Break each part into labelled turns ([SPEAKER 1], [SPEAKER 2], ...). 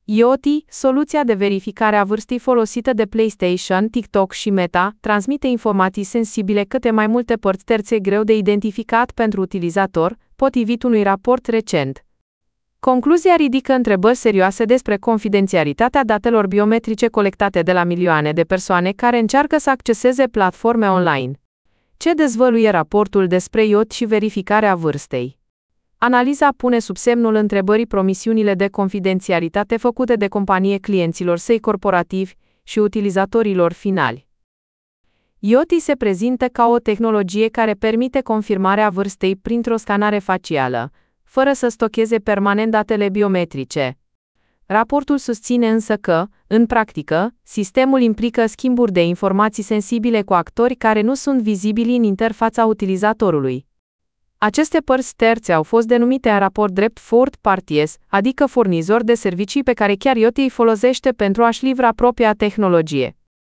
[SPEAKER 1] Yoti, soluția de verificare a vârstei folosită de PlayStation, TikTok și Meta, transmite informații sensibile către mai multe părți terțe greu de identificat pentru utilizator, potrivit unui raport recent. Concluzia ridică întrebări serioase despre confidențialitatea datelor biometrice colectate de la milioane de persoane care încearcă să acceseze platforme online. Ce dezvăluie raportul despre Yoti și verificarea vârstei? Analiza pune sub semnul întrebării promisiunile de confidențialitate făcute de companie clienților săi corporativi și utilizatorilor finali. Yoti se prezintă ca o tehnologie care permite confirmarea vârstei printr-o scanare facială, fără să stocheze permanent datele biometrice. Raportul susține însă că, în practică, sistemul implică schimburi de informații sensibile cu actori care nu sunt vizibili în interfața utilizatorului. Aceste părți terțe au fost denumite în raport drept third parties, adică furnizori de servicii pe care chiar Yoti îi folosește pentru a-și livra propria tehnologie.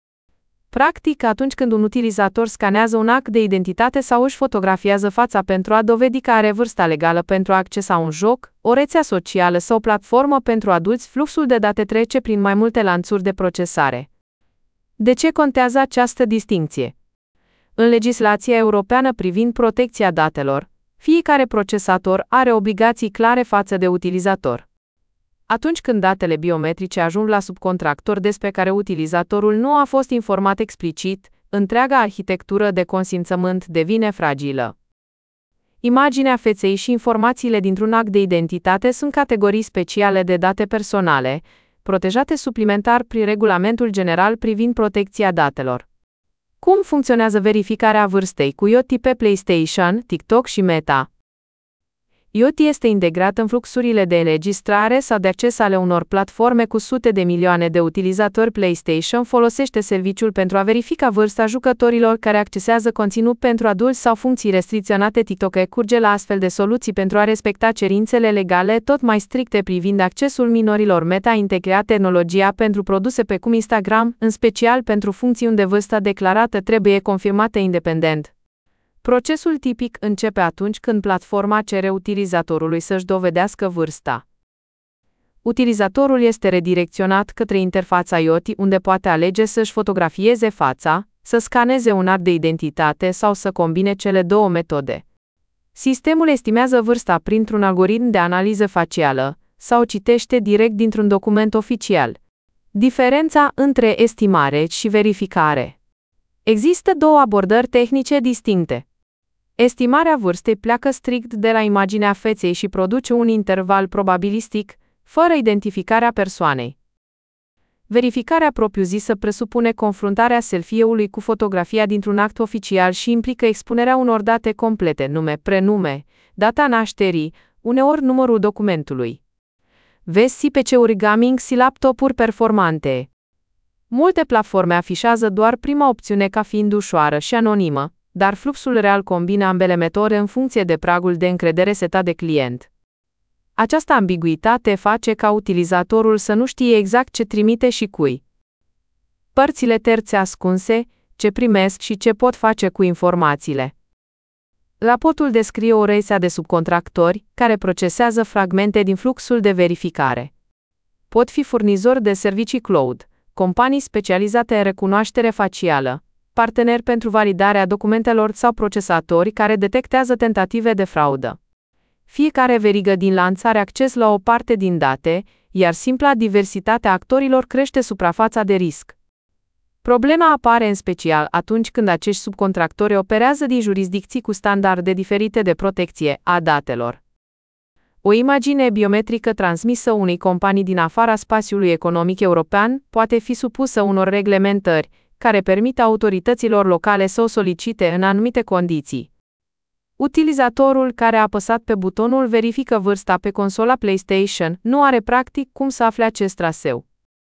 [SPEAKER 1] Practic, atunci când un utilizator scanează un act de identitate sau își fotografiază fața pentru a dovedi că are vârsta legală pentru a accesa un joc, o rețea socială sau o platformă pentru adulți, fluxul de date trece prin mai multe lanțuri de procesare. De ce contează această distincție? În legislația europeană privind protecția datelor, fiecare procesator are obligații clare față de utilizator. Atunci când datele biometrice ajung la subcontractori despre care utilizatorul nu a fost informat explicit, întreaga arhitectură de consimțământ devine fragilă. Imaginea feței și informațiile dintr-un act de identitate sunt categorii speciale de date personale, protejate suplimentar prin Regulamentul General privind protecția datelor. Cum funcționează verificarea vârstei cu Yoti pe PlayStation, TikTok și Meta? Yoti este integrat în fluxurile de înregistrare sau de acces ale unor platforme cu sute de milioane de utilizatori. PlayStation folosește serviciul pentru a verifica vârsta jucătorilor care accesează conținut pentru adulți sau funcții restricționate. TikTok recurge la astfel de soluții pentru a respecta cerințele legale tot mai stricte privind accesul minorilor. Meta integrează tehnologia pentru produse precum Instagram, în special pentru funcții unde vârsta declarată trebuie confirmată independent. Procesul tipic începe atunci când platforma cere utilizatorului să-și dovedească vârsta. Utilizatorul este redirecționat către interfața Yoti, unde poate alege să-și fotografieze fața, să scaneze un act de identitate sau să combine cele două metode. Sistemul estimează vârsta printr-un algoritm de analiză facială sau citește direct dintr-un document oficial. Diferența între estimare și verificare. Există două abordări tehnice distincte. Estimarea vârstei pleacă strict de la imaginea feței și produce un interval probabilistic, fără identificarea persoanei. Verificarea propriu-zisă presupune confruntarea selfie-ului cu fotografia dintr-un act oficial și implică expunerea unor date complete, nume, prenume, data nașterii, uneori numărul documentului. Vezi PC-uri gaming și laptopuri performante. Multe platforme afișează doar prima opțiune ca fiind ușoară și anonimă, dar fluxul real combină ambele metode în funcție de pragul de încredere setat de client. Această ambiguitate face ca utilizatorul să nu știe exact ce trimite și cui. Părțile terțe ascunse, ce primesc și ce pot face cu informațiile. Raportul descrie o rețea de subcontractori care procesează fragmente din fluxul de verificare. Pot fi furnizori de servicii cloud, companii specializate în recunoaștere facială, parteneri pentru validarea documentelor sau procesatori care detectează tentative de fraudă. Fiecare verigă din lanț are acces la o parte din date, iar simpla diversitate a actorilor crește suprafața de risc. Problema apare în special atunci când acești subcontractori operează din jurisdicții cu standarde diferite de protecție a datelor. O imagine biometrică transmisă unei companii din afara spațiului economic european poate fi supusă unor reglementări care permit autorităților locale să o solicite în anumite condiții. Utilizatorul care a apăsat pe butonul verifică vârsta pe consola PlayStation nu are practic cum să afle acest traseu.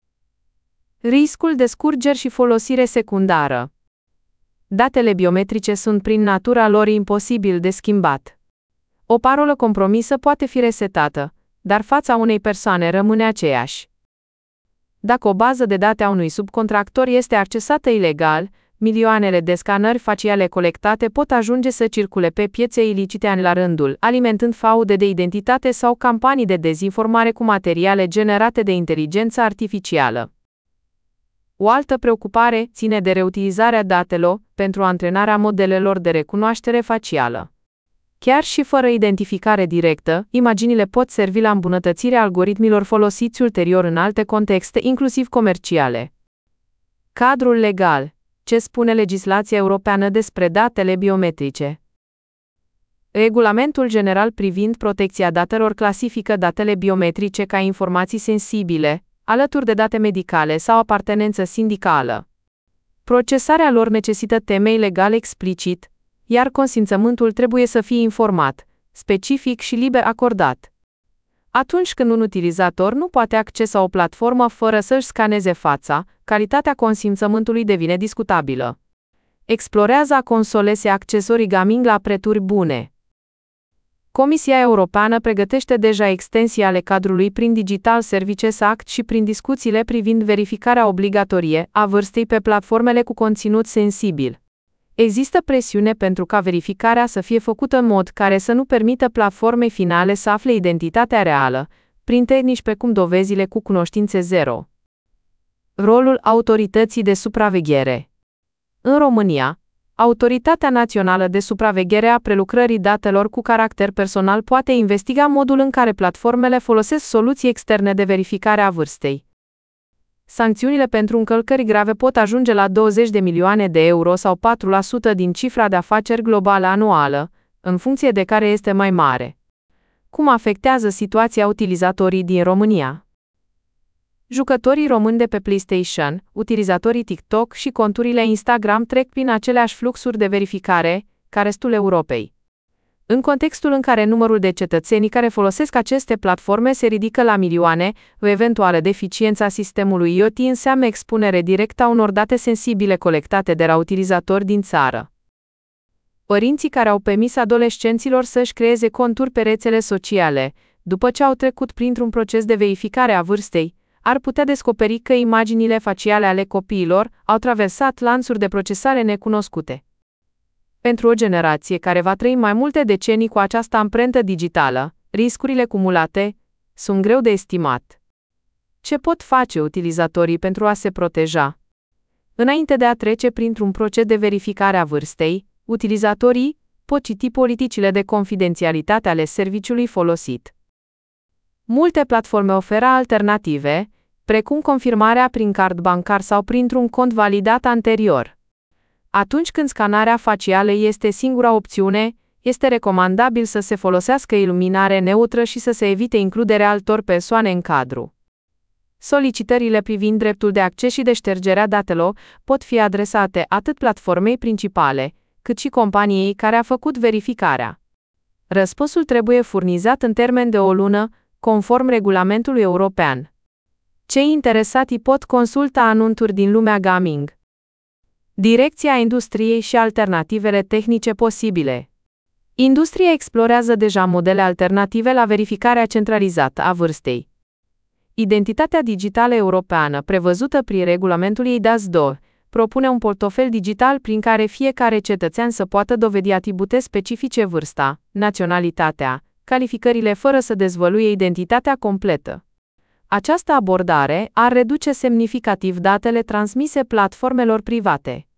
[SPEAKER 1] Riscul de scurgeri și folosire secundară. Datele biometrice sunt prin natura lor imposibil de schimbat. O parolă compromisă poate fi resetată, dar fața unei persoane rămâne aceeași. Dacă o bază de date a unui subcontractor este accesată ilegal, milioanele de scanări faciale colectate pot ajunge să circule pe piețe ilicite ani la rândul, alimentând fraude de identitate sau campanii de dezinformare cu materiale generate de inteligență artificială. O altă preocupare ține de reutilizarea datelor pentru antrenarea modelelor de recunoaștere facială. Chiar și fără identificare directă, imaginile pot servi la îmbunătățirea algoritmilor folosiți ulterior în alte contexte, inclusiv comerciale. Cadrul legal. Ce spune legislația europeană despre datele biometrice? Regulamentul general privind protecția datelor clasifică datele biometrice ca informații sensibile, alături de date medicale sau apartenență sindicală. Procesarea lor necesită temei legal explicit, iar consimțământul trebuie să fie informat, specific și liber acordat. Atunci când un utilizator nu poate accesa o platformă fără să-și scaneze fața, calitatea consimțământului devine discutabilă. Explorează consolese accesorii gaming la prețuri bune. Comisia Europeană pregătește deja extensii ale cadrului prin Digital Services Act și prin discuțiile privind verificarea obligatorie a vârstei pe platformele cu conținut sensibil. Există presiune pentru ca verificarea să fie făcută în mod care să nu permită platformei finale să afle identitatea reală, prin tehnici precum dovezile cu cunoștințe zero. Rolul autorității de supraveghere. În România, Autoritatea Națională de Supraveghere a Prelucrării Datelor cu caracter personal poate investiga modul în care platformele folosesc soluții externe de verificare a vârstei. Sancțiunile pentru încălcări grave pot ajunge la 20 de milioane de euro sau 4% din cifra de afaceri globală anuală, în funcție de care este mai mare. Cum afectează situația utilizatorii din România? Jucătorii români de pe PlayStation, utilizatorii TikTok și conturile Instagram trec prin aceleași fluxuri de verificare ca restul Europei. În contextul în care numărul de cetățeni care folosesc aceste platforme se ridică la milioane, o eventuală deficiență a sistemului IoT înseamnă expunere directă a unor date sensibile colectate de la utilizatori din țară. Părinții care au permis adolescenților să-și creeze conturi pe rețele sociale, după ce au trecut printr-un proces de verificare a vârstei, ar putea descoperi că imaginile faciale ale copiilor au traversat lanțuri de procesare necunoscute. Pentru o generație care va trăi mai multe decenii cu această amprentă digitală, riscurile cumulate sunt greu de estimat. Ce pot face utilizatorii pentru a se proteja? Înainte de a trece printr-un proces de verificare a vârstei, utilizatorii pot citi politicile de confidențialitate ale serviciului folosit. Multe platforme oferă alternative, precum confirmarea prin card bancar sau printr-un cont validat anterior. Atunci când scanarea facială este singura opțiune, este recomandabil să se folosească iluminare neutră și să se evite includerea altor persoane în cadru. Solicitările privind dreptul de acces și de ștergerea datelor pot fi adresate atât platformei principale, cât și companiei care a făcut verificarea. Răspunsul trebuie furnizat în termen de o lună, conform regulamentului european. Cei interesati pot consulta anunțuri din lumea gaming. Direcția industriei și alternativele tehnice posibile. Industria explorează deja modele alternative la verificarea centralizată a vârstei. Identitatea digitală europeană, prevăzută prin regulamentul eIDAS-2, propune un portofel digital prin care fiecare cetățean să poată dovedi atribute specifice: vârsta, naționalitatea, calificările, fără să dezvăluie identitatea completă. Această abordare ar reduce semnificativ datele transmise platformelor private.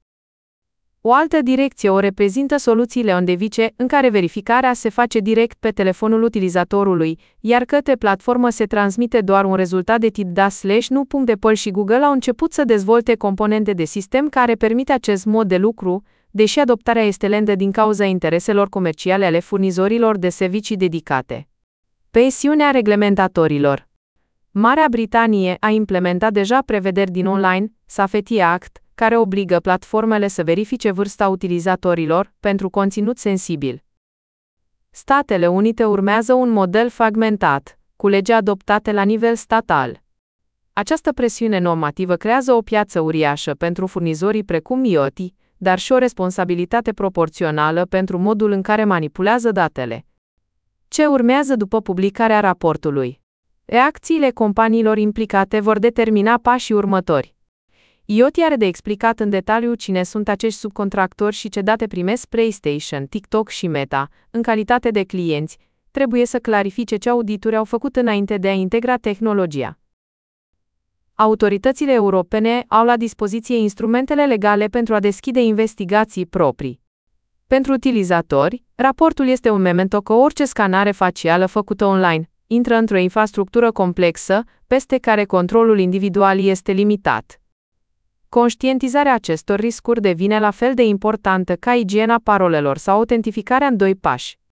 [SPEAKER 1] O altă direcție o reprezintă soluțiile on-device, în care verificarea se face direct pe telefonul utilizatorului, iar către platformă se transmite doar un rezultat de tip DAS/nu. Apple și Google au început să dezvolte componente de sistem care permit acest mod de lucru, deși adoptarea este lentă din cauza intereselor comerciale ale furnizorilor de servicii dedicate. Presiunea reglementatorilor. Marea Britanie a implementat deja prevederi din Online Safety Act, care obligă platformele să verifice vârsta utilizatorilor pentru conținut sensibil. Statele Unite urmează un model fragmentat, cu legi adoptate la nivel statal. Această presiune normativă creează o piață uriașă pentru furnizorii precum IoT, dar și o responsabilitate proporțională pentru modul în care manipulează datele. Ce urmează după publicarea raportului? Reacțiile companiilor implicate vor determina pașii următori. IoT are de explicat în detaliu cine sunt acești subcontractori și ce date primesc PlayStation, TikTok și Meta, în calitate de clienți, trebuie să clarifice ce audituri au făcut înainte de a integra tehnologia. Autoritățile europene au la dispoziție instrumentele legale pentru a deschide investigații proprii. Pentru utilizatori, raportul este un memento că orice scanare facială făcută online intră într-o infrastructură complexă, peste care controlul individual este limitat. Conștientizarea acestor riscuri devine la fel de importantă ca igiena parolelor sau autentificarea în 2 pași.